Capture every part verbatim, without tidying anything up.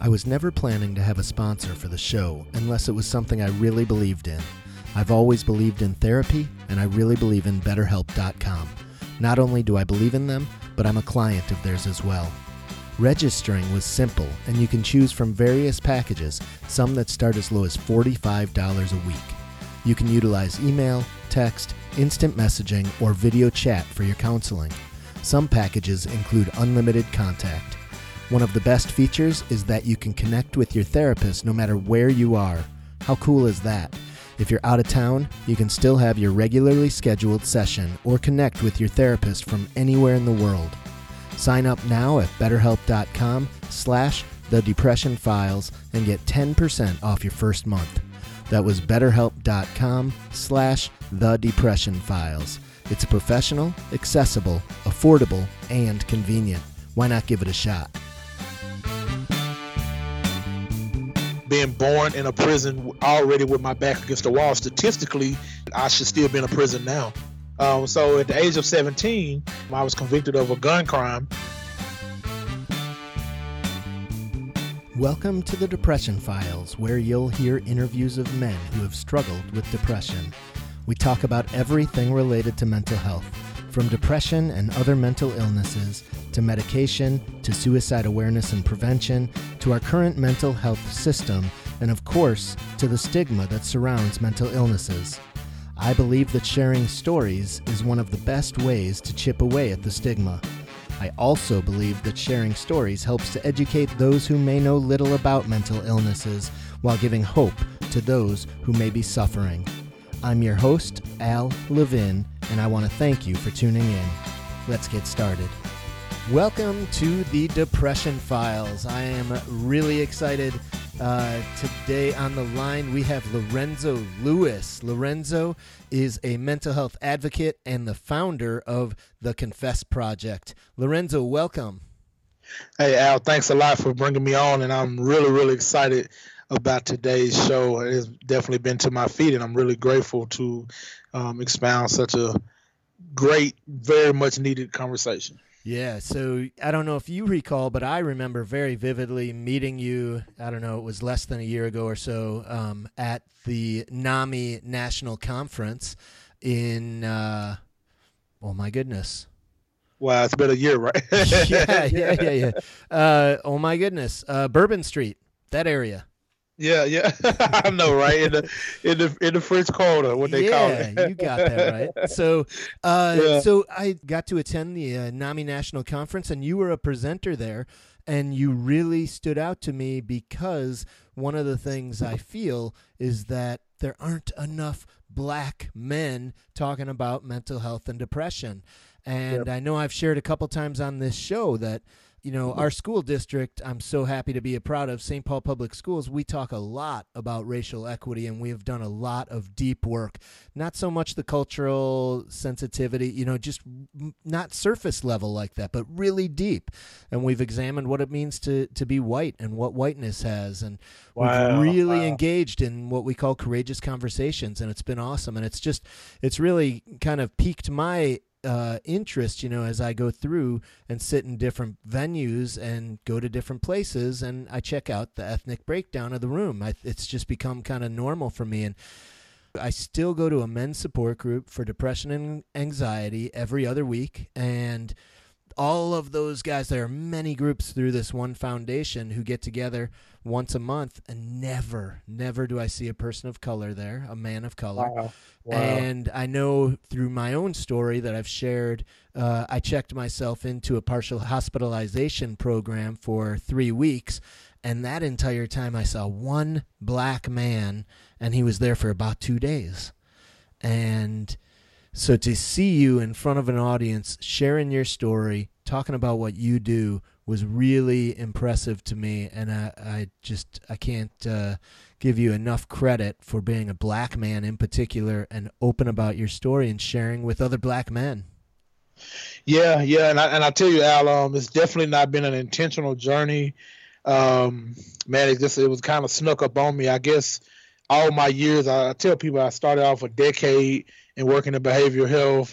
I was never planning to have a sponsor for the show unless it was something I really believed in. I've always believed in therapy, and I really believe in better help dot com. Not only do I believe in them, but I'm a client of theirs as well. Registering was simple, and you can choose from various packages, some that start as low as forty-five dollars a week. You can utilize email, text, instant messaging, or video chat for your counseling. Some packages include unlimited contact. One of the best features is that you can connect with your therapist no matter where you are. How cool is that? If you're out of town, you can still have your regularly scheduled session or connect with your therapist from anywhere in the world. Sign up now at betterhelp.com slash the depression files and get ten percent off your first month. That was betterhelp.com slash the depression files. It's professional, accessible, affordable, and convenient. Why not give it a shot? Being born in a prison already with my back against the wall, statistically, I should still be in a prison now. Um, so at the age of seventeen, I was convicted of a gun crime. Welcome to the Depression Files, where you'll hear interviews of men who have struggled with depression. We talk about everything related to mental health, from depression and other mental illnesses, to medication, to suicide awareness and prevention, to our current mental health system, and of course, to the stigma that surrounds mental illnesses. I believe that sharing stories is one of the best ways to chip away at the stigma. I also believe that sharing stories helps to educate those who may know little about mental illnesses while giving hope to those who may be suffering. I'm your host, Al Levin, and I want to thank you for tuning in. Let's get started. Welcome to the Depression Files. I am really excited. Uh, today on the line, we have Lorenzo Lewis. Lorenzo is a mental health advocate and the founder of the Confess Project. Lorenzo, welcome. Hey, Al, thanks a lot for bringing me on, and I'm really, really excited about today's show. It has definitely been to my feet, and I'm really grateful to um, expound such a great, very much needed conversation. Yeah, so I don't know if you recall, but I remember very vividly meeting you, I don't know, it was less than a year ago or so, um, at the NAMI National Conference in, uh, oh my goodness. Wow, it's been a year, right? yeah, yeah, yeah, yeah. Uh, oh my goodness, uh, Bourbon Street, that area. Yeah, yeah, I know, right? In the in the in the French Quarter, what they yeah, call it. Yeah, you got that right. So, uh, yeah. so I got to attend the uh, NAMI National Conference, and you were a presenter there, and you really stood out to me because one of the things I feel is that there aren't enough black men talking about mental health and depression, and yep. I know I've shared a couple times on this show that, you know, our school district, I'm so happy to be a proud of, Saint Paul Public Schools. We talk a lot about racial equity, and we have done a lot of deep work. Not so much the cultural sensitivity, you know, just not surface level like that, but really deep. And we've examined what it means to, to be white and what whiteness has. And wow, we've really wow. engaged in what we call courageous conversations, and it's been awesome. And it's just, it's really kind of piqued my Uh, interest, you know, as I go through and sit in different venues and go to different places, and I check out the ethnic breakdown of the room. I, it's just become kind of normal for me, and I still go to a men's support group for depression and anxiety every other week, and all of those guys, there are many groups through this one foundation who get together once a month, and never, never do I see a person of color there, a man of color. Wow. Wow. And I know through my own story that I've shared, uh, I checked myself into a partial hospitalization program for three weeks, and that entire time I saw one black man, and he was there for about two days. And so to see you in front of an audience, sharing your story, talking about what you do was really impressive to me. And I, I just, I can't uh, give you enough credit for being a black man in particular and open about your story and sharing with other black men. Yeah, yeah. And I, and I tell you, Al, um, it's definitely not been an intentional journey. Um, man, it just, it was kind of snuck up on me. I guess all my years, I, I tell people I started off a decade in working in behavioral health.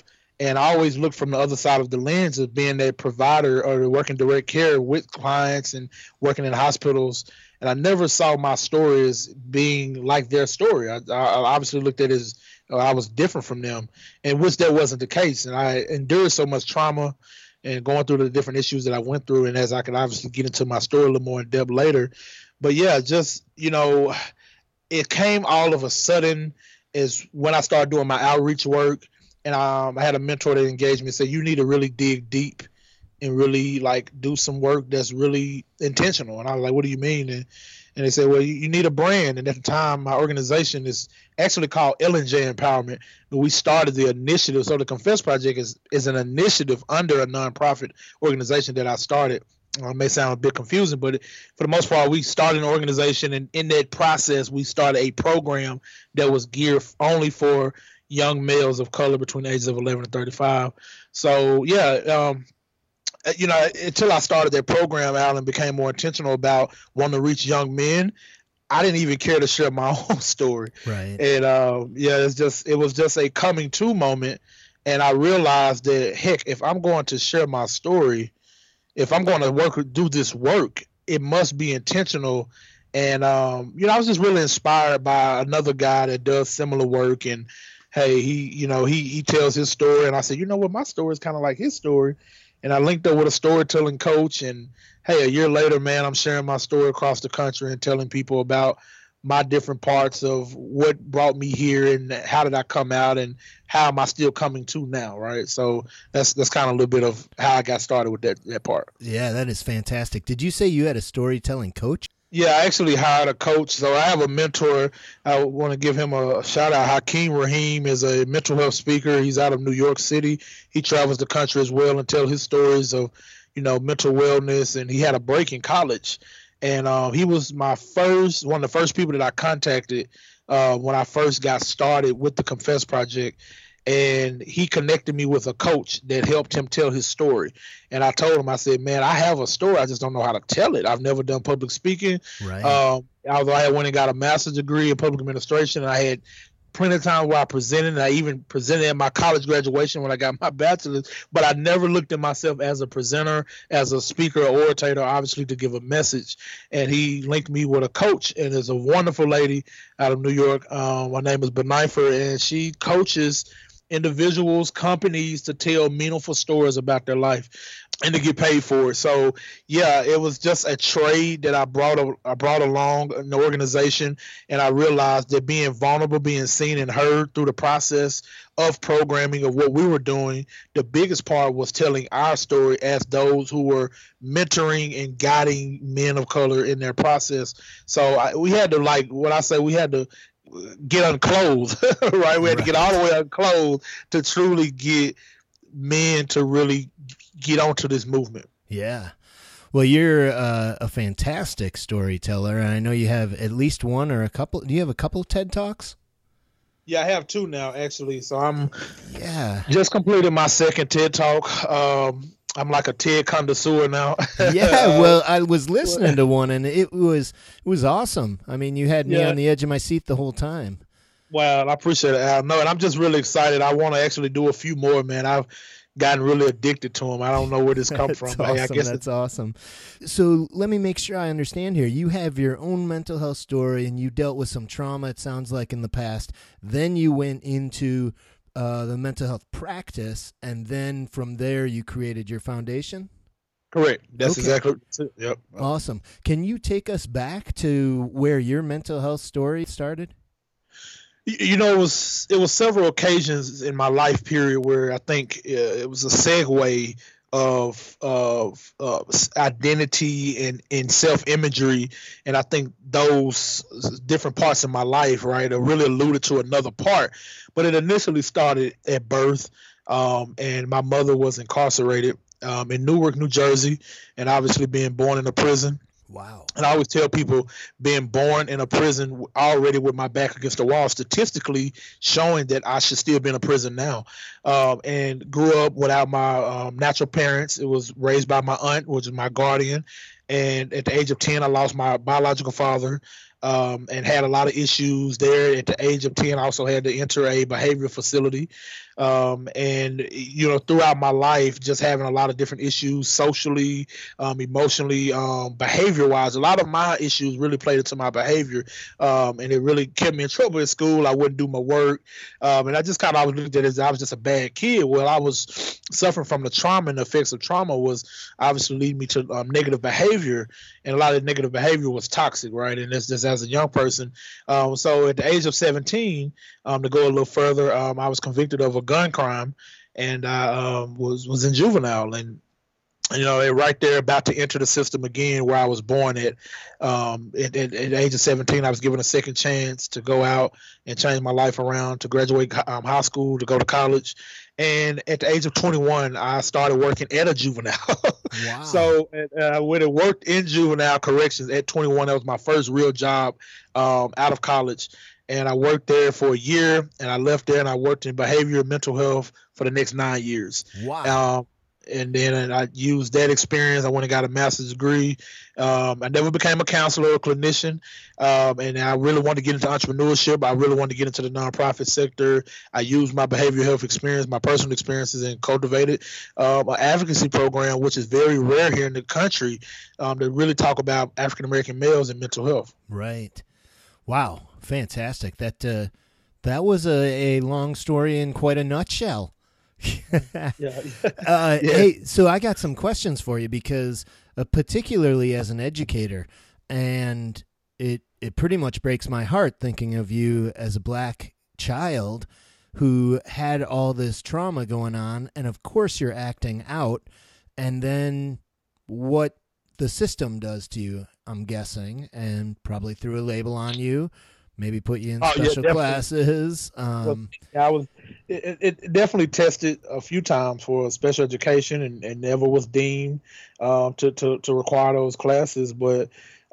And I always look from the other side of the lens of being a provider or working direct care with clients and working in hospitals. And I never saw my story as being like their story. I, I obviously looked at it as uh, I was different from them, and which that wasn't the case. And I endured so much trauma and going through the different issues that I went through. And as I can obviously get into my story a little more in depth later. But yeah, just, you know, it came all of a sudden is when I started doing my outreach work. And um, I had a mentor that engaged me and said, you need to really dig deep and really like do some work that's really intentional. And I was like, what do you mean? And, and they said, well, you, you need a brand. And at the time, my organization is actually called L and J Empowerment. And we started the initiative. So the Confess Project is, is an initiative under a nonprofit organization that I started. Uh, it may sound a bit confusing, but for the most part, we started an organization. And in that process, we started a program that was geared only for young males of color between the ages of eleven and thirty-five. So, yeah, um, you know, until I started that program, Alan, became more intentional about wanting to reach young men. I didn't even care to share my own story. Right. And, uh, yeah, it's just it was just a coming to moment. And I realized that, heck, if I'm going to share my story, if I'm going to work do this work, it must be intentional. And, um, you know, I was just really inspired by another guy that does similar work. And, hey, he, you know, he he tells his story, and I said, you know what, my story is kind of like his story, and I linked up with a storytelling coach, and hey, a year later, man, I'm sharing my story across the country and telling people about my different parts of what brought me here and how did I come out and how am I still coming to now, right? So that's that's kind of a little bit of how I got started with that that part. Yeah, that is fantastic. Did you say you had a storytelling coach? Yeah, I actually hired a coach. So I have a mentor. I want to give him a shout out. Hakeem Rahim is a mental health speaker. He's out of New York City. He travels the country as well and tells his stories of, you know, mental wellness. And he had a break in college. And uh, he was my first, one of the first people that I contacted uh, when I first got started with the Confess Project. And he connected me with a coach that helped him tell his story. And I told him, I said, man, I have a story. I just don't know how to tell it. I've never done public speaking. Right. Um, although I had went and got a master's degree in public administration, and I had plenty of time where I presented, and I even presented at my college graduation when I got my bachelor's, but I never looked at myself as a presenter, as a speaker or orator, obviously to give a message. And he linked me with a coach, and there's a wonderful lady out of New York. Um, her name is Benifer, and she coaches individuals, companies to tell meaningful stories about their life and to get paid for it. So yeah, it was just a trade that I brought a, I brought along in the organization, and I realized that being vulnerable, being seen and heard through the process of programming of what we were doing, the biggest part was telling our story as those who were mentoring and guiding men of color in their process. So I, we had to, like what I say, we had to get unclothed, right? We had right. to get all the way unclothed to truly get men to really get onto this movement. Yeah. Well, you're uh, a fantastic storyteller, and I know you have at least one or a couple. Do you have a couple of TED Talks? Yeah, I have two now, actually. So I'm yeah just completed my second TED Talk. Um, I'm like a TED connoisseur now. Yeah, well, I was listening to one, and it was it was awesome. I mean, you had me yeah. on the edge of my seat the whole time. Well, I appreciate it, Al. No, and I'm just really excited. I want to actually do a few more, man. I've gotten really addicted to them. I don't know where this comes from. Awesome. Hey, I guess That's awesome. So let me make sure I understand here. You have your own mental health story, and you dealt with some trauma, it sounds like, in the past. Then you went into uh, the mental health practice, and then from there you created your foundation? Correct. That's okay. exactly it. Yep. Awesome. Can you take us back to where your mental health story started? You know, it was it was several occasions in my life period where I think uh, it was a segue of of uh, identity and, and self-imagery, and I think those different parts of my life, right, are really alluded to another part. But it initially started at birth, um, and my mother was incarcerated um, in Newark, New Jersey, and obviously being born in a prison. Wow. And I always tell people, being born in a prison already with my back against the wall, statistically showing that I should still be in a prison now. Um, and grew up without my um, natural parents. It was raised by my aunt, which is my guardian. And at the age of ten, I lost my biological father. um, and had a lot of issues there. At the age of ten, I also had to enter a behavioral facility. Um, and, you know, throughout my life, just having a lot of different issues socially, um, emotionally, um, behavior wise, a lot of my issues really played into my behavior. Um, and it really kept me in trouble at school. I wouldn't do my work. Um, and I just kind of always looked at it as I was just a bad kid. Well, I was suffering from the trauma, and the effects of trauma was obviously leading me to um, negative behavior. And a lot of negative behavior was toxic, right? And that's just as a young person. Um, so at the age of seventeen, um, to go a little further, um, I was convicted of a gun crime, and I um, was was in juvenile, and you know, right there about to enter the system again where I was born at. Um, at, at, at the age of seventeen, I was given a second chance to go out and change my life around, to graduate um, high school, to go to college. And at the age of twenty-one, I started working at a juvenile. Wow. So uh, when I worked in juvenile corrections at twenty-one, that was my first real job um, out of college. And I worked there for a year, and I left there, and I worked in behavior and mental health for the next nine years. Wow. Um, and then I used that experience. I went and got a master's degree. Um, I never became a counselor or a clinician. Um, and I really wanted to get into entrepreneurship. I really wanted to get into the nonprofit sector. I used my behavioral health experience, my personal experiences, and cultivated um, an advocacy program, which is very rare here in the country, um, to really talk about African-American males and mental health. Right. Wow. Fantastic. That, uh, that was a, a long story in quite a nutshell. yeah. uh, yeah. Hey, so I got some questions for you because uh, particularly as an educator, and it it pretty much breaks my heart thinking of you as a black child who had all this trauma going on, and of course you're acting out, and then what the system does to you, I'm guessing, and probably threw a label on you. Maybe put you in oh, special yeah, classes. Um, I was. It, it definitely tested a few times for special education, and, and never was deemed um, to, to to require those classes. But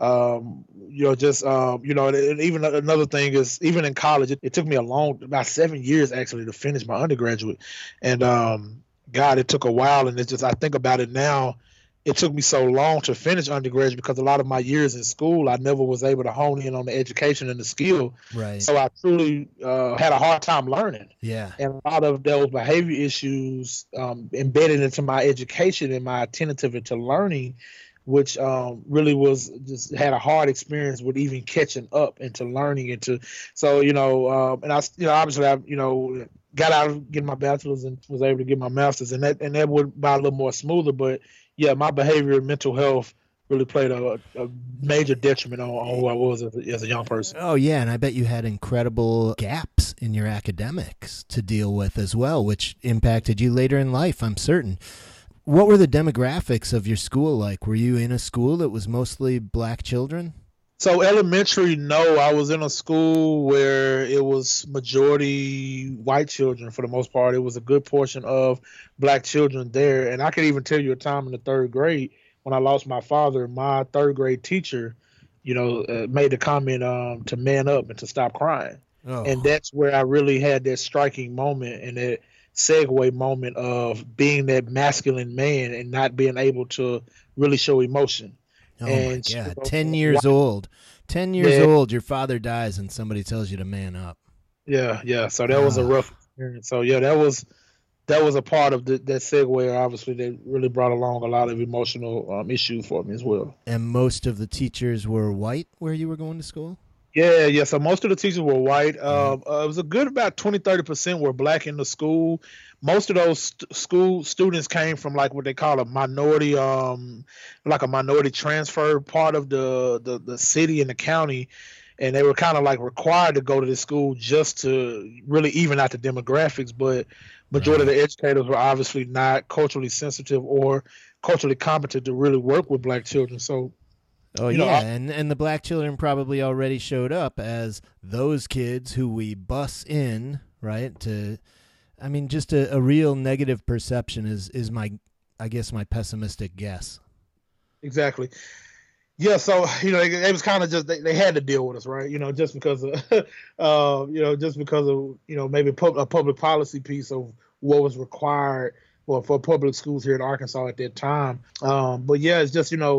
um, you know, just um, you know, and even another thing is, even in college, it, it took me a long, about seven years actually, to finish my undergraduate. And um, God, it took a while, and it's just I think about it now. It took me so long to finish undergraduate because a lot of my years in school, I never was able to hone in on the education and the skill. Right. So I truly uh, had a hard time learning. Yeah. And a lot of those behavior issues um, embedded into my education and my attentive into learning, which um, really was just had a hard experience with even catching up into learning into. So, you know, um, and I, you know, obviously I, you know, got out of getting my bachelor's and was able to get my master's, and that, and that would by a little more smoother, but yeah, my behavior and mental health really played a, a major detriment on, on who I was as a, as a young person. Oh, yeah, and I bet you had incredible gaps in your academics to deal with as well, which impacted you later in life, I'm certain. What were the demographics of your school like? Were you in a school that was mostly black children? So elementary, no. I was in a school where it was majority white children for the most part. It was a good portion of black children there. And I can even tell you a time in the third grade when I lost my father, my third grade teacher, you know, uh, made the comment um, to man up and to stop crying. Oh. And that's where I really had that striking moment and that segue moment of being that masculine man and not being able to really show emotion. Oh, and my God. Ten years old. Ten years yeah. old, your father dies and somebody tells you to man up. Yeah, yeah. So that was a rough experience. So, yeah, that was that was a part of the, that segue, obviously, that really brought along a lot of emotional um, issues for me as well. And most of the teachers were white where you were going to school? Yeah, yeah. So most of the teachers were white. Um, uh, it was a good about twenty, thirty percent were black in the school. Most of those st- school students came from like what they call a minority, um, like a minority transfer part of the, the, the city and the county. And they were kind of like required to go to this school just to really even out the demographics. But majority right. of the educators were obviously not culturally sensitive or culturally competent to really work with black children. So, Oh, you yeah, know, I, and, and the black children probably already showed up as those kids who we bus in, right, to, I mean, just a, a real negative perception is, is my, I guess, my pessimistic guess. Exactly. Yeah, so, you know, it, it was kind of just, they, they had to deal with us, right, you know, just because of, uh, you know, just because of, you know, maybe pub, a public policy piece of what was required for, for public schools here in Arkansas at that time. Um, but, yeah, it's just, you know,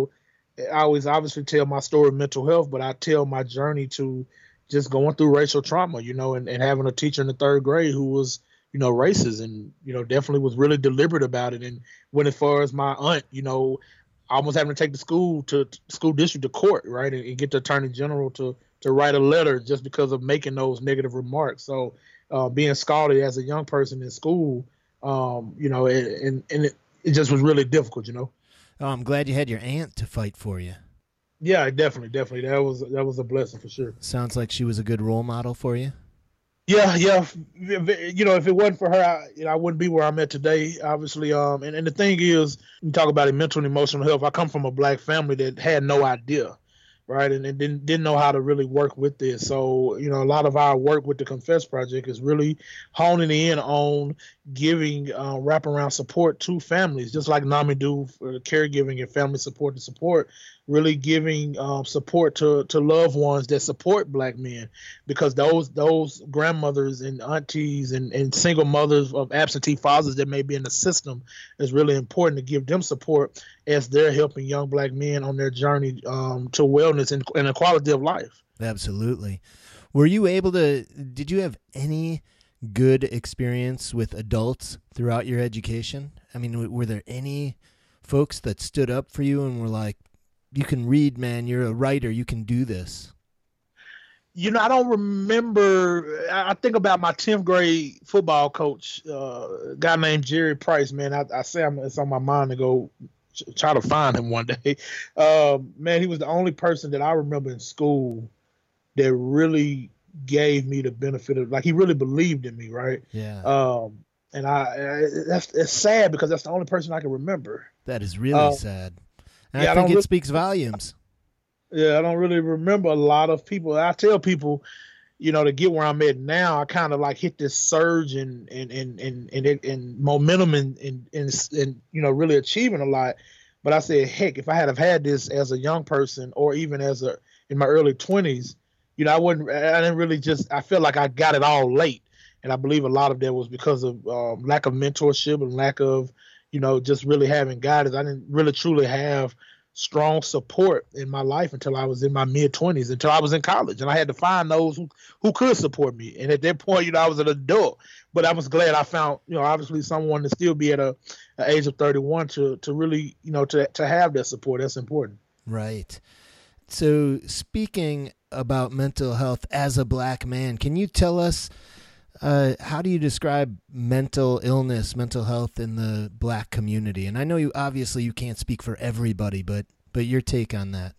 I always obviously tell my story of mental health, but I tell my journey to just going through racial trauma, you know, and, and having a teacher in the third grade who was, you know, racist and, you know, definitely was really deliberate about it. And went as far as my aunt, you know, almost having to take the school to, to school district to court, right, and, and get the attorney general to to write a letter just because of making those negative remarks. So uh, being scalded as a young person in school, um, you know, and and it, it just was really difficult, you know. Oh, I'm glad you had your aunt to fight for you. Yeah, definitely, definitely. That was that was a blessing for sure. Sounds like she was a good role model for you. Yeah, yeah. You know, if it wasn't for her, I, you know, I wouldn't be where I'm at today, obviously. Um, and, and the thing is, you talk about it, mental and emotional health. I come from a black family that had no idea, right, and, and didn't didn't know how to really work with this. So, you know, a lot of our work with the Confess Project is really honing in on giving uh, wraparound support to families, just like NAMI do for caregiving and family support to support. Really giving um, support to, to loved ones that support black men, because those those grandmothers and aunties and, and single mothers of absentee fathers that may be in the system is really important to give them support as they're helping young black men on their journey um, to wellness and, and a quality of life. Absolutely. Were you able to, did you have any good experience with adults throughout your education? I mean, were there any folks that stood up for you and were like, you can read, man, you're a writer, you can do this? You know, I don't remember. I think about my tenth grade football coach, uh, a guy named Jerry Price, man. I, I say I'm, it's on my mind to go ch- try to find him one day. Uh, man, he was the only person that I remember in school that really gave me the benefit of, like, he really believed in me, right? Yeah. Um, and I, I that's it's sad because that's the only person I can remember. That is really uh, sad. And yeah, I think I it really, speaks volumes. Yeah, I don't really remember a lot of people. I tell people, you know, to get where I'm at now, I kind of like hit this surge and and and and and, and momentum and, and and and you know, really achieving a lot. But I said, heck, if I had have had this as a young person or even as a in my early twenties, you know, I wouldn't. I didn't really just. I feel like I got it all late, and I believe a lot of that was because of um, lack of mentorship and lack of, you know, just really having guidance. I didn't really truly have strong support in my life until I was in my mid twenties, until I was in college, and I had to find those who, who could support me. And at that point, you know, I was an adult, but I was glad I found, you know, obviously someone to still be at a, a age of thirty-one to to really, you know, to to have that support. That's important. Right. So speaking about mental health as a black man, can you tell us, Uh, how do you describe mental illness, mental health in the black community? And I know you obviously you can't speak for everybody, but but your take on that.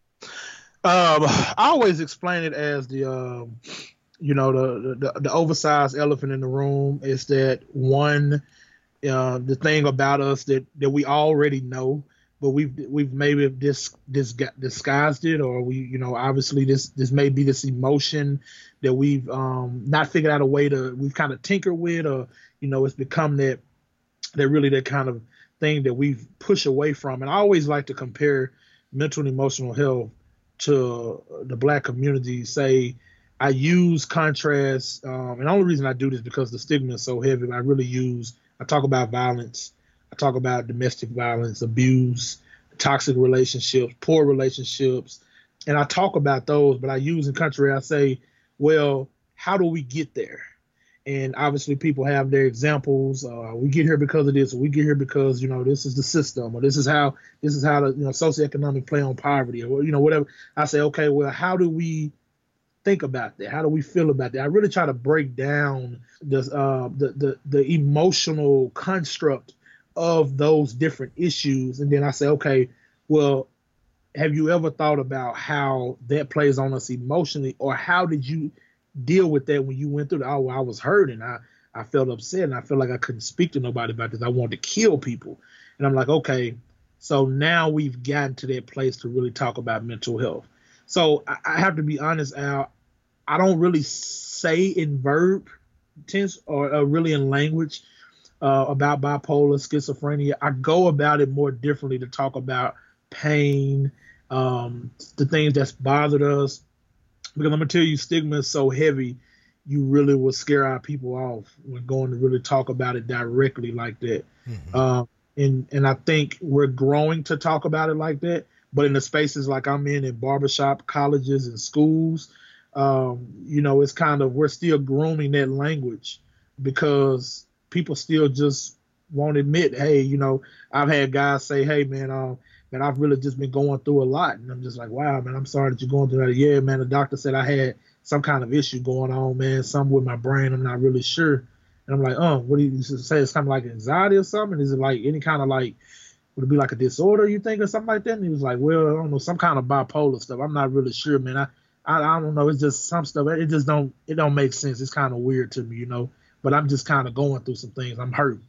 Um, I always explain it as the, um, you know, the, the the oversized elephant in the room is that one, uh, the thing about us that, that we already know, but we've we've maybe dis, dis, disguised it, or we, you know, obviously this this may be this emotion that we've um, not figured out a way to, we've kind of tinkered with, or, you know, it's become that, that really that kind of thing that we've pushed away from. And I always like to compare mental and emotional health to the black community. Say, I use contrast, um, and the only reason I do this is because the stigma is so heavy. I really use, I talk about violence, I talk about domestic violence, abuse, toxic relationships, poor relationships, and I talk about those, but I use in contrast, I say, well, how do we get there? And obviously people have their examples. Uh, we get here because of this, or we get here because, you know, this is the system, or this is how, this is how the, you know, socioeconomic play on poverty, or, you know, whatever. I say, okay, well, how do we think about that? How do we feel about that? I really try to break down the, uh, the, the, the emotional construct of those different issues. And then I say, okay, well, have you ever thought about how that plays on us emotionally, or how did you deal with that when you went through the, oh, I was hurt and I, I felt upset and I felt like I couldn't speak to nobody about this. I wanted to kill people. And I'm like, okay, so now we've gotten to that place to really talk about mental health. So I, I have to be honest, Al, I don't really say in verb tense or uh, really in language uh, about bipolar, schizophrenia. I go about it more differently to talk about pain, um, the things that's bothered us. Because I'm gonna tell you, stigma is so heavy, you really will scare our people off when going to really talk about it directly like that. Mm-hmm. Um, and and I think we're growing to talk about it like that, But in the spaces like I'm in, in barbershop, colleges, and schools, um, you know, it's kind of, we're still grooming that language because people still just won't admit, hey, you know, I've had guys say, hey, man, um, man, I've really just been going through a lot. And I'm just like, wow, man, I'm sorry that you're going through that. Yeah, man, the doctor said I had some kind of issue going on, man, something with my brain. I'm not really sure. And I'm like, oh, what do you say? It's kind of like anxiety or something? Is it like any kind of like, would it be like a disorder, you think, or something like that? And he was like, well, I don't know, some kind of bipolar stuff. I'm not really sure, man. I, I, I don't know. It's just some stuff. It just don't, it don't make sense. It's kind of weird to me, you know, but I'm just kind of going through some things. I'm hurting.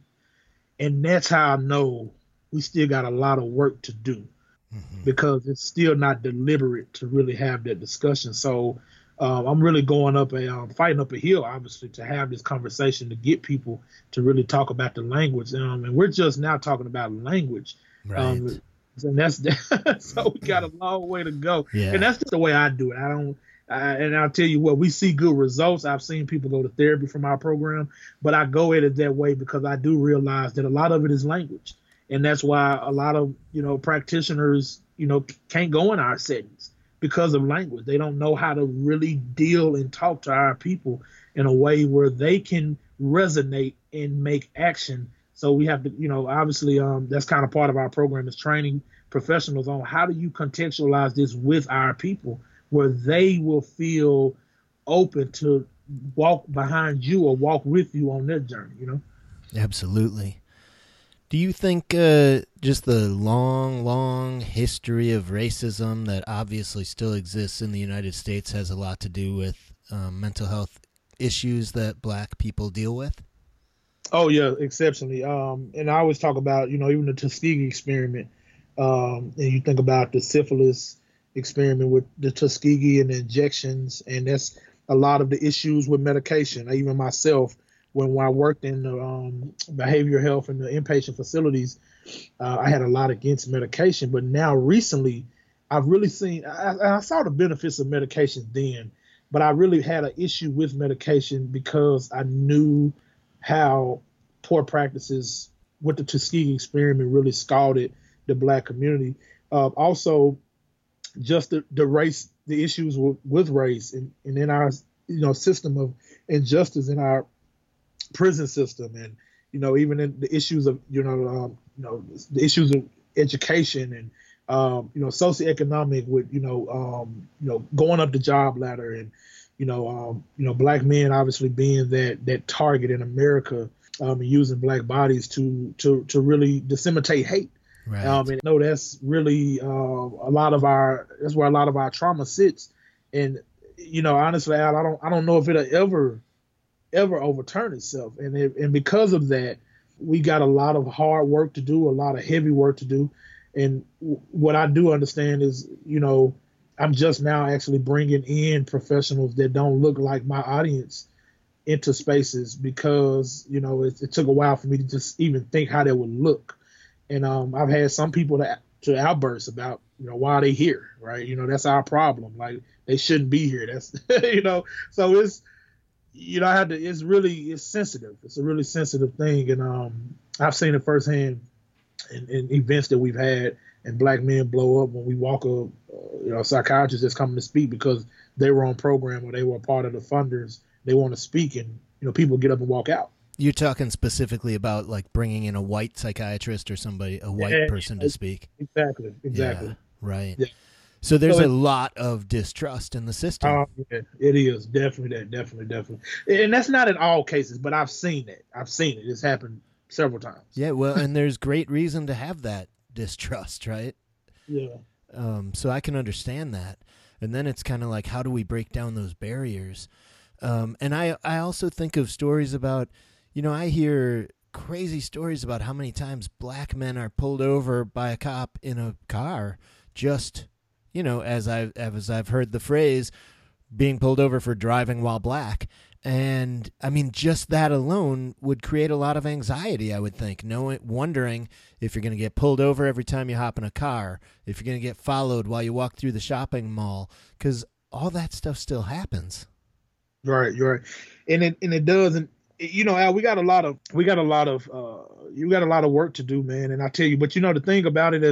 And that's how I know we still got a lot of work to do mm-hmm. because it's still not deliberate to really have that discussion. So um, I'm really going up a, um, fighting up a hill, obviously, to have this conversation, to get people to really talk about the language. Um, and we're just now talking about language. Right. Um, and that's so we got a long way to go. Yeah. And that's just the way I do it. I don't, I, and I'll tell you what, we see good results. I've seen people go to therapy from our program, but I go at it that way because I do realize that a lot of it is language. And that's why a lot of, you know, practitioners, you know, can't go in our settings because of language. They don't know how to really deal and talk to our people in a way where they can resonate and make action. So we have to, you know, obviously um, that's kind of part of our program is training professionals on how do you contextualize this with our people where they will feel open to walk behind you or walk with you on their journey, you know? Absolutely. Do you think uh, just the long, long history of racism that obviously still exists in the United States has a lot to do with um, mental health issues that Black people deal with? Oh, yeah, exceptionally. Um, and I always talk about, you know, even the Tuskegee experiment, um, and you think about the syphilis experiment with the Tuskegee and the injections, and that's a lot of the issues with medication. Even myself, when, when I worked in the um, behavioral health and the inpatient facilities, uh, I had a lot against medication. But now recently, I've really seen, I, I saw the benefits of medication then, but I really had an issue with medication because I knew how poor practices with the Tuskegee experiment really scalded the Black community. Uh, also, just the, the race, the issues with, with race and, and in our, you know, system of injustice in our prison system. And, you know, even in the issues of, you know, um, you know, the issues of education and, um, you know, socioeconomic with, you know, um, you know, going up the job ladder and, you know, um, you know, Black men obviously being that, that target in America, um, and using Black bodies to, to, to really disseminate hate. Right. Um, and no, that's really uh, a lot of our. That's where a lot of our trauma sits. And you know, honestly, Al, I don't. I don't know if it'll ever, ever overturn itself. And it, and because of that, we got a lot of hard work to do, a lot of heavy work to do. And w- what I do understand is, you know, I'm just now actually bringing in professionals that don't look like my audience into spaces because you know it, it took a while for me to just even think how they would look. And um, I've had some people to, to outburst about, you know, why are they here, right? You know, that's our problem. Like, they shouldn't be here. That's, you know, so it's, you know, I had to, it's really, it's sensitive. It's a really sensitive thing. And um, I've seen it firsthand in, in events that we've had and Black men blow up when we walk a, uh, you know, psychiatrist that's coming to speak because they were on program or they were a part of the funders. They want to speak and, you know, people get up and walk out. You're talking specifically about like bringing in a white psychiatrist or somebody, a white yeah, person to speak. Exactly. Exactly. Yeah, right. Yeah. So there's so a lot of distrust in the system. Oh, yeah, it is definitely that, definitely, definitely. And that's not in all cases, but I've seen it. I've seen it. It's happened several times. Yeah. Well, and there's great reason to have that distrust, right? Yeah. Um, so I can understand that. And then it's kind of like, how do we break down those barriers? Um, and I, I also think of stories about, you know, I hear crazy stories about how many times Black men are pulled over by a cop in a car just, you know, as I've, as I've heard the phrase, being pulled over for driving while Black. And, I mean, just that alone would create a lot of anxiety, I would think, knowing, wondering if you're going to get pulled over every time you hop in a car, if you're going to get followed while you walk through the shopping mall, because all that stuff still happens. Right, you're right. And it, and it doesn't. You know, Al, we got a lot of we got a lot of uh, you got a lot of work to do, man. And I tell you, but you know, the thing about it is,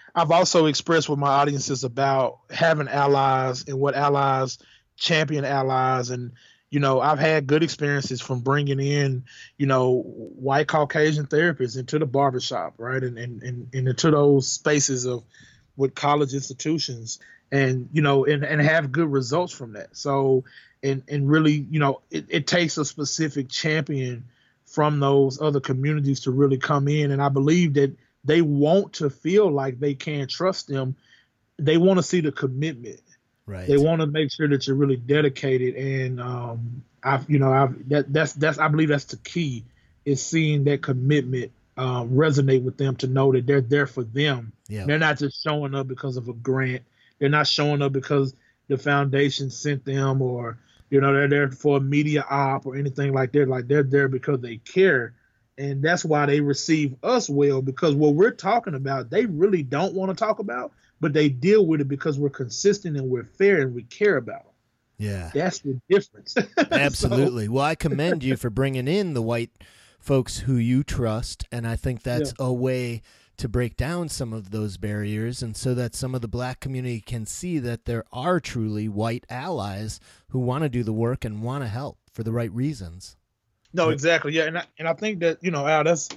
I've also expressed with my audiences about having allies and what allies champion allies. And, you know, I've had good experiences from bringing in, you know, white Caucasian therapists into the barbershop, right? And, and, and, and into those spaces of with college institutions and, you know, and, and have good results from that. So, and, and really, you know, it, it takes a specific champion from those other communities to really come in. And I believe that they want to feel like they can trust them. They want to see the commitment. Right. They want to make sure that you're really dedicated. And um, I've, you know, I've that that's that's I believe that's the key is seeing that commitment uh, resonate with them to know that they're there for them. Yeah. They're not just showing up because of a grant. They're not showing up because the foundation sent them, or you know, they're there for a media op or anything like that. Like they're there because they care. And that's why they receive us well, because what we're talking about, they really don't want to talk about, but they deal with it because we're consistent and we're fair and we care about them. Yeah. That's the difference. Absolutely. So, well, I commend you for bringing in the white folks who you trust. And I think that's yeah. a way to break down some of those barriers, and so that some of the black community can see that there are truly white allies who want to do the work and want to help for the right reasons. No, exactly. Yeah. And I, and I think that, you know, Al, that's,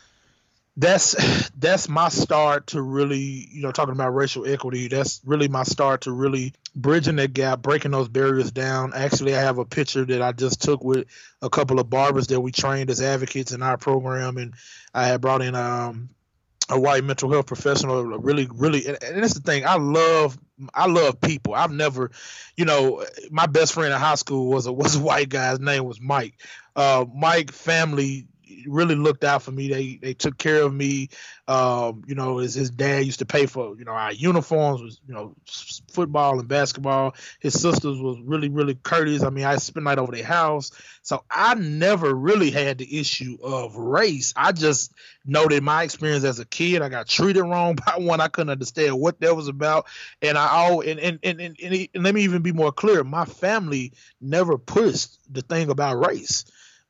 that's, that's my start to really, you know, talking about racial equity. That's really my start to really bridging that gap, breaking those barriers down. Actually, I have a picture that I just took with a couple of barbers that we trained as advocates in our program. And I had brought in, um, a white mental health professional, really, really, and, and that's the thing. I love, I love people. I've never, you know, my best friend in high school was a was a white guy. His name was Mike. Uh, Mike family really looked out for me. They they took care of me. Um, you know, his his dad used to pay for, you know, our uniforms, was, you know, football and basketball. His sisters was really, really courteous. I mean, I spent night over their house. So I never really had the issue of race. I just know that my experience as a kid, I got treated wrong by one. I couldn't understand what that was about. And I all and and, and, and, and let me even be more clear. My family never pushed the thing about race.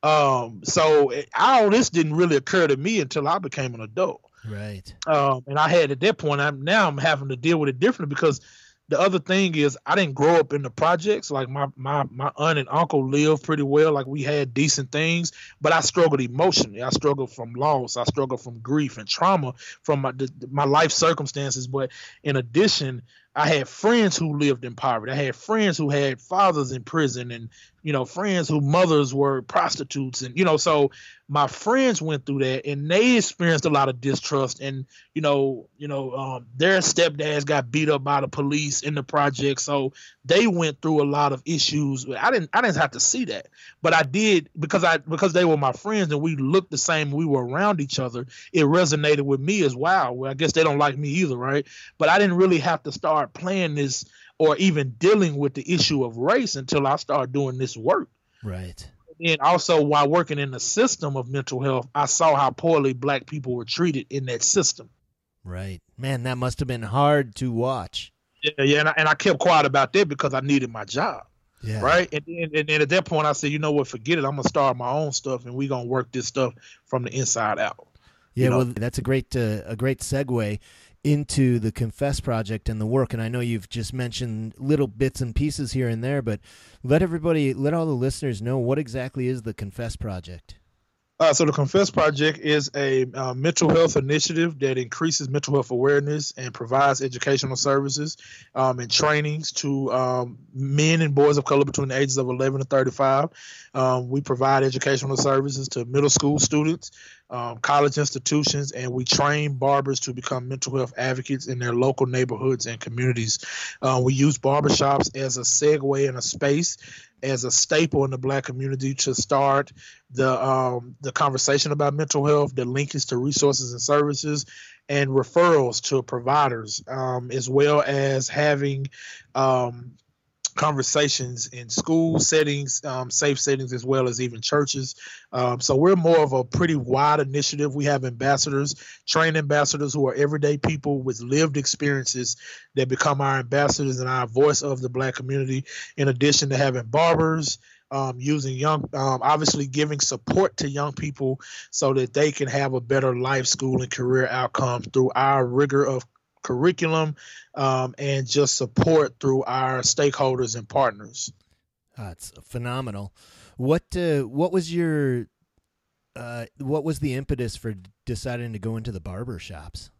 Um, so all this didn't really occur to me until I became an adult. Right. Um, and I had at that point, I'm now I'm having to deal with it differently, because the other thing is I didn't grow up in the projects. Like my, my, my aunt and uncle lived pretty well. Like we had decent things, but I struggled emotionally. I struggled from loss. I struggled from grief and trauma from my, the, my life circumstances. But in addition, I had friends who lived in poverty. I had friends who had fathers in prison, and, you know, friends whose mothers were prostitutes. And, you know, so my friends went through that, and they experienced a lot of distrust. And, you know, you know, um, their stepdads got beat up by the police in the project. So they went through a lot of issues. I didn't, I didn't have to see that, but I did, because I, because they were my friends and we looked the same. We were around each other. It resonated with me as well. Well, I guess they don't like me either. Right. But I didn't really have to start playing this or even dealing with the issue of race until I started doing this work. Right. And also, while working in the system of mental health, I saw how poorly black people were treated in that system. Right. Man, that must have been hard to watch. Yeah, yeah. And I, and I kept quiet about that because I needed my job. Yeah. Right. And then and, and at that point, I said, you know what, forget it. I'm going to start my own stuff, and we're going to work this stuff from the inside out. Yeah, you know? Well, that's a great uh, a great segue into the Confess Project and the work. And I know you've just mentioned little bits and pieces here and there, but let everybody, let all the listeners know, what exactly is the Confess Project? Uh, so the Confess Project is a uh, mental health initiative that increases mental health awareness and provides educational services um, and trainings to um, men and boys of color between the ages of eleven and thirty-five. Um, we provide educational services to middle school students, um, college institutions, and we train barbers to become mental health advocates in their local neighborhoods and communities. Uh, we use barbershops as a segue and a space, as a staple in the black community to start the um, the conversation about mental health, the linkage to resources and services, and referrals to providers, um, as well as having um, conversations in school settings, um, safe settings, as well as even churches. Um, so we're more of a pretty wide initiative. We have ambassadors, trained ambassadors who are everyday people with lived experiences that become our ambassadors and our voice of the black community, in addition to having barbers, um, using young, um, obviously giving support to young people so that they can have a better life, school, and career outcome through our rigor of curriculum, um, and just support through our stakeholders and partners. That's phenomenal. What uh, what was your uh, what was the impetus for deciding to go into the barber shops?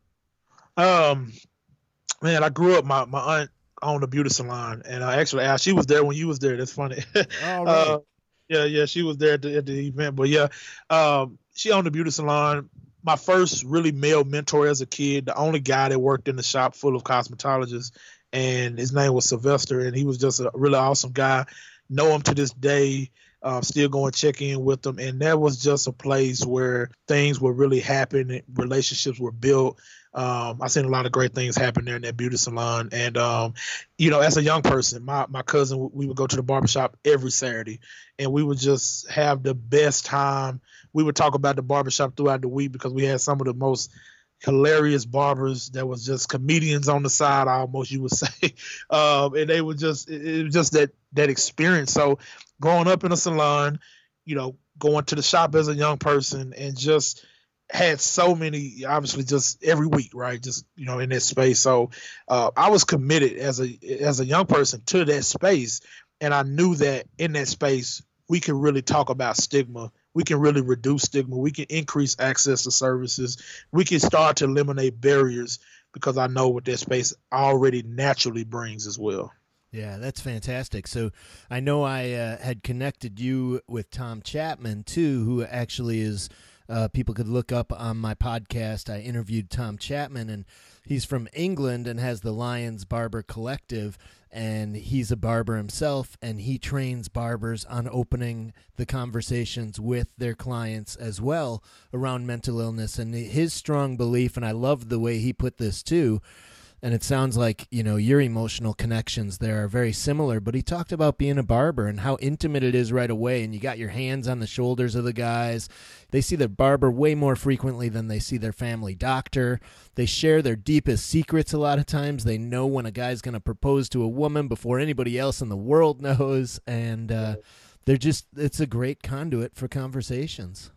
Um, man, I grew up. My my aunt owned a beauty salon, and I actually asked. She was there when you was there. That's funny. All right. uh, yeah, yeah, she was there at the, at the event. But yeah, um, she owned a beauty salon. My first really male mentor as a kid, the only guy that worked in the shop full of cosmetologists, and his name was Sylvester, and he was just a really awesome guy. Know him to this day. Uh, still going to check in with them, and that was just a place where things were really happening. Relationships were built. Um, I seen a lot of great things happen there in that beauty salon. And, um, you know, as a young person, my, my cousin, we would go to the barbershop every Saturday, and we would just have the best time. We would talk about the barbershop throughout the week because we had some of the most hilarious barbers that was just comedians on the side, almost, you would say. Um, and they would just, it, it was just that, that experience. So growing up in a salon, you know, going to the shop as a young person, and just had so many, obviously, just every week, right? Just, you know, in that space. So uh, I was committed as a as a young person to that space, and I knew that in that space we can really talk about stigma. We can really reduce stigma. We can increase access to services. We can start to eliminate barriers, because I know what that space already naturally brings as well. Yeah, that's fantastic. So I know I uh, had connected you with Tom Chapman, too, who actually is uh, people could look up on my podcast. I interviewed Tom Chapman, and he's from England and has the Lions Barber Collective, and he's a barber himself, and he trains barbers on opening the conversations with their clients as well around mental illness. And his strong belief, and I love the way he put this, too, and it sounds like, you know, your emotional connections there are very similar, but he talked about being a barber and how intimate it is right away, and you got your hands on the shoulders of the guys. They see their barber way more frequently than they see their family doctor. They share their deepest secrets a lot of times. They know when a guy's going to propose to a woman before anybody else in the world knows, and uh, they're just, it's a great conduit for conversations.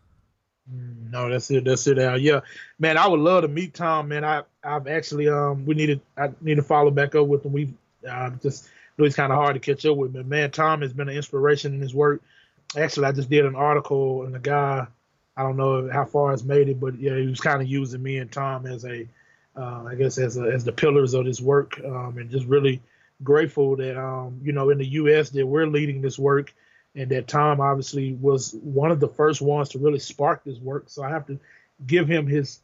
No, that's it. That's it. Al. Yeah, man, I would love to meet Tom. Man, I, I've actually, um, we needed, I need to follow back up with him. We've uh, just, it was kind of hard to catch up with, but man, Tom has been an inspiration in his work. Actually, I just did an article, and the guy, I don't know how far it's made it, but yeah, he was kind of using me and Tom as a, uh, I guess, as a, as the pillars of this work, um, and just really grateful that, um, you know, in the U S that we're leading this work. And that Tom obviously was one of the first ones to really spark this work. So I have to give him his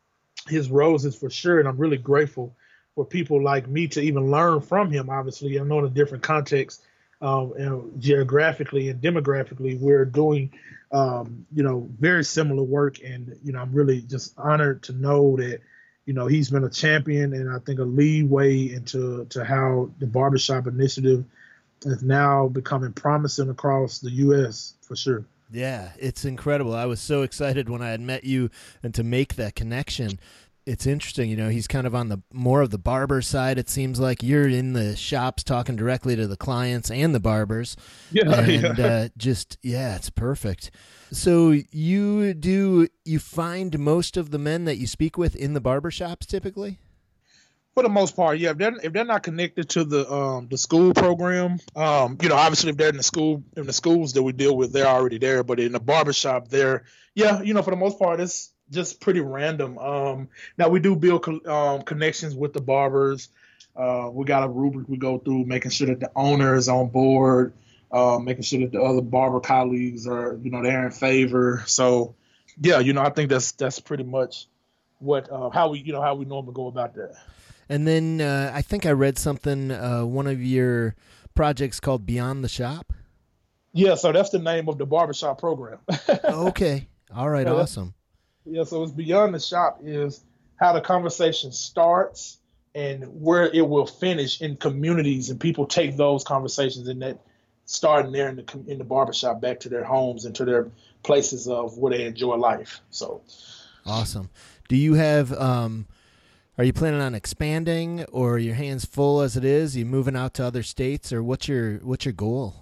his roses for sure. And I'm really grateful for people like me to even learn from him. Obviously, I know in a different context, um, and geographically and demographically, we're doing, um, you know, very similar work. And, you know, I'm really just honored to know that, you know, he's been a champion, and I think a leadway into to how the Barbershop Initiative is now becoming promising across the U S for sure. Yeah, it's incredible. I was so excited when I had met you and to make that connection. It's interesting, you know, he's kind of on the more of the barber side. It seems like you're in the shops talking directly to the clients and the barbers. Yeah, and yeah. Uh, just, yeah, it's perfect. So you do, you find most of the men that you speak with in the barbershops typically? For the most part, yeah. If they're if they're not connected to the um the school program, um, you know, obviously if they're in the school in the schools that we deal with, they're already there. But in the barbershop, they're yeah, you know, for the most part, it's just pretty random. Um, now we do build co- um, connections with the barbers. Uh, we got a rubric we go through, making sure that the owner is on board, uh, making sure that the other barber colleagues are, you know, they're in favor. So, yeah, you know, I think that's that's pretty much what uh, how we you know how we normally go about that. And then uh, I think I read something, uh, one of your projects called Beyond the Shop. Yeah, so that's the name of the barbershop program. Okay. All right. Yeah, awesome. Yeah, so it's Beyond the Shop is how the conversation starts and where it will finish in communities, and people take those conversations and that starting there in the in the barbershop back to their homes and to their places of where they enjoy life. So awesome. Do you have um are you planning on expanding, or are your hands full as it is? Are you moving out to other states, or what's your what's your goal?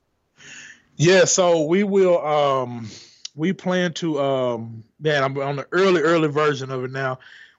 Yeah, so we will um we plan to um man, I'm on the early, early version of it now.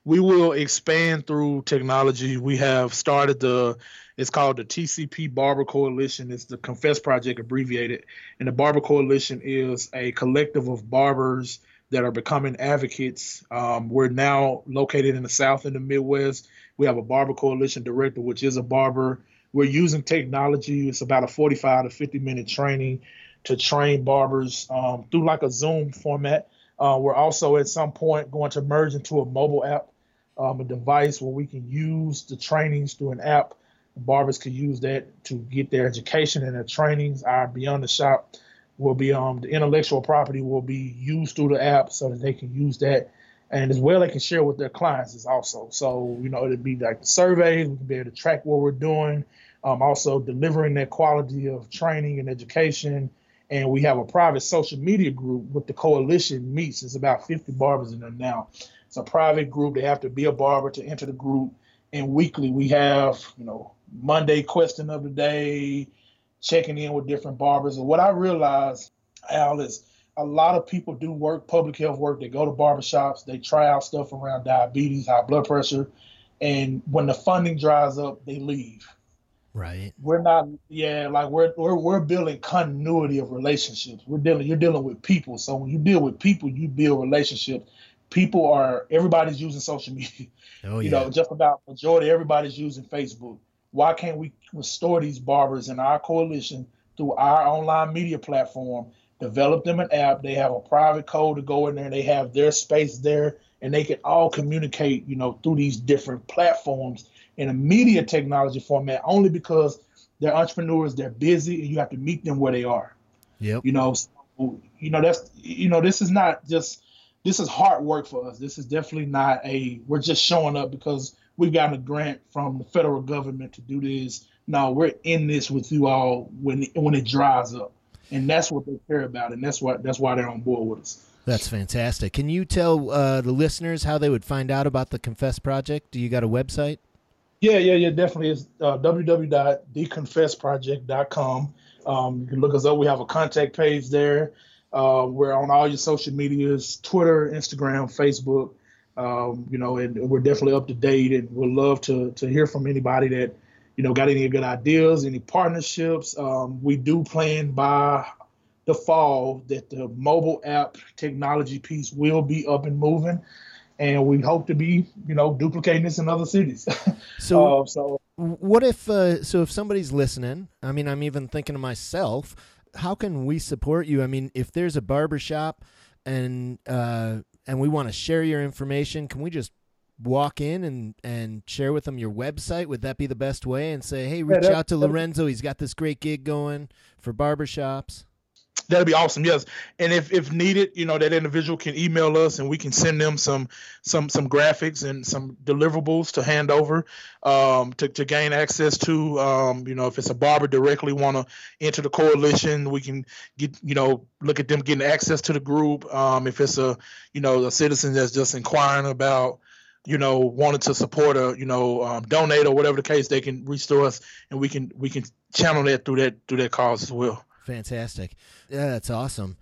we will expand through technology. We have started the, it's called the T C P Barber Coalition. It's the Confess Project abbreviated. And the Barber Coalition is a collective of barbers that are becoming advocates. Um, we're now located in the South and the Midwest. We have a Barber Coalition director, which is a barber. We're using technology. It's about a forty-five to fifty minute training to train barbers um, through like a Zoom format. Uh, we're also at some point going to merge into a mobile app, um, a device where we can use the trainings through an app. Barbers can use that to get their education and their trainings. Our Beyond the Shop will be, um, the intellectual property will be used through the app so that they can use that. And as well, they can share with their clients is also. So, you know, it'd be like the surveys, we can be able to track what we're doing, um, also delivering that quality of training and education. And we have a private social media group with the coalition meets. It's about fifty barbers in there now. It's a private group. They have to be a barber to enter the group. And weekly we have, you know, Monday question of the day, checking in with different barbers. And what I realized, Al, is a lot of people do work, public health work. They go to barbershops. They try out stuff around diabetes, high blood pressure. And when the funding dries up, they leave. Right. We're not, yeah, like we're, we're we're building continuity of relationships. We're dealing, you're dealing with people. So when you deal with people, you build relationships. People are, everybody's using social media. Oh, you yeah. know, just about majority, everybody's using Facebook. Why can't we restore these barbers in our coalition through our online media platform, develop them an app? They have a private code to go in there. They have their space there, and they can all communicate, you know, through these different platforms in a media technology format, only because they're entrepreneurs, they're busy, and you have to meet them where they are. Yep. You know, so, you know, that's, you know, this is not just, this is hard work for us. This is definitely not a, we're just showing up because we've gotten a grant from the federal government to do this. No, we're in this with you all when, when it dries up. And that's what they care about. And that's why, that's why they're on board with us. That's fantastic. Can you tell uh, the listeners how they would find out about the Confess Project? Do you got a website? Yeah, yeah, yeah, definitely. It's uh, w w w dot the confess project dot com. Um, you can look us up. We have a contact page there. Uh, we're on all your social medias, Twitter, Instagram, Facebook. Um, you know, and we're definitely up to date, and we'd love to to hear from anybody that, you know, got any good ideas, any partnerships. Um, we do plan by the fall that the mobile app technology piece will be up and moving. And we hope to be, you know, duplicating this in other cities. So, uh, so what if, uh, so if somebody's listening, I mean, I'm even thinking to myself, how can we support you? I mean, if there's a barbershop and, uh, and we want to share your information, can we just walk in and, and share with them your website? Would that be the best way? And say, hey, reach yeah, that, out to Lorenzo. He's got this great gig going for barbershops. That'd be awesome. Yes. And if, if needed, you know, that individual can email us and we can send them some, some, some graphics and some deliverables to hand over, um, to, to gain access to, um, you know, if it's a barber directly want to enter the coalition, we can get, you know, look at them getting access to the group. Um, if it's a, you know, a citizen that's just inquiring about, you know, wanted to support a, you know, um, donate or whatever the case, they can reach to us and we can, we can channel that through that, through that cause as well. Fantastic. Yeah, that's awesome.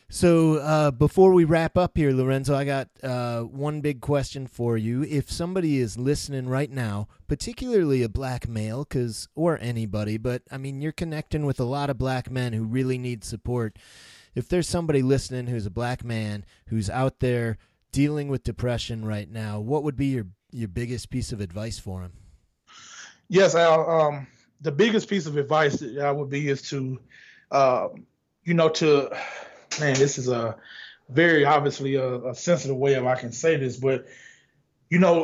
So uh, before we wrap up here, Lorenzo, I got uh, one big question for you. If somebody is listening right now, particularly a black male, cause, or anybody, but I mean, you're connecting with a lot of black men who really need support. If there's somebody listening who's a black man who's out there dealing with depression right now, what would be your, your biggest piece of advice for him? Yes, Al, um, the biggest piece of advice that I would be is to, Uh, you know, to, man, this is a very obviously a, a sensitive way of I can say this, but, you know,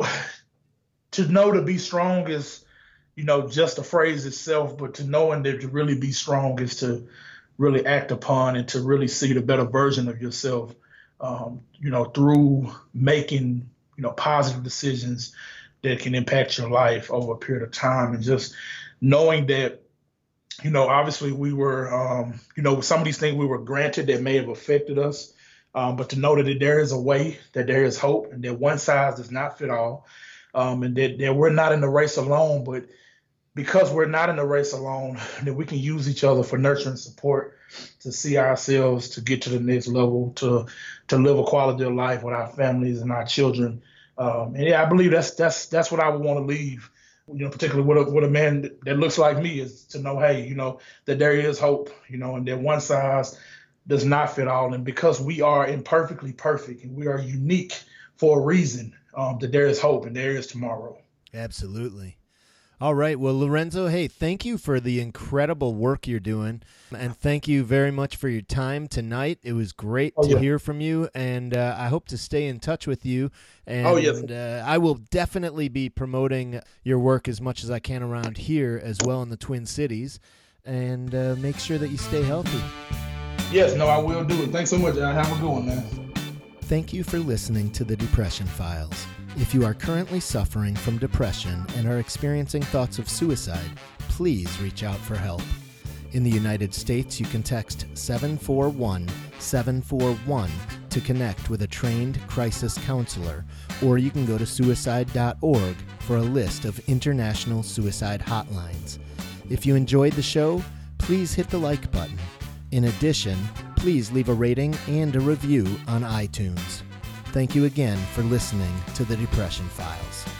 to know to be strong is, you know, just a phrase itself, but to knowing that to really be strong is to really act upon and to really see the better version of yourself, um, you know, through making, you know, positive decisions that can impact your life over a period of time, and just knowing that, you know, obviously we were, um, you know, some of these things we were granted that may have affected us, um, but to know that there is a way, that there is hope, and that one size does not fit all, um, and that, that we're not in the race alone, but because we're not in the race alone, that we can use each other for nurture and support to see ourselves to get to the next level, to to live a quality of life with our families and our children, Um, and yeah, I believe that's that's that's what I would want to leave, you know, particularly with a, with a man that, that looks like me, is to know, hey, you know, that there is hope, you know, and that one size does not fit all. And because we are imperfectly perfect and we are unique for a reason, um, that there is hope and there is tomorrow. Absolutely. All right. Well, Lorenzo, hey, thank you for the incredible work you're doing. And thank you very much for your time tonight. It was great Oh, to yeah. hear from you. And uh, I hope to stay in touch with you. And Oh, yes. uh, I will definitely be promoting your work as much as I can around here as well in the Twin Cities. And uh, make sure that you stay healthy. Yes, no, I will do it. Thanks so much. Have a good one, man. Thank you for listening to the Depression Files. If you are currently suffering from depression and are experiencing thoughts of suicide, please reach out for help. In the United States, you can text seven four one, seven four one to connect with a trained crisis counselor, or you can go to suicide dot org for a list of international suicide hotlines. If you enjoyed the show, please hit the like button. In addition, please leave a rating and a review on iTunes. Thank you again for listening to the Depression Files.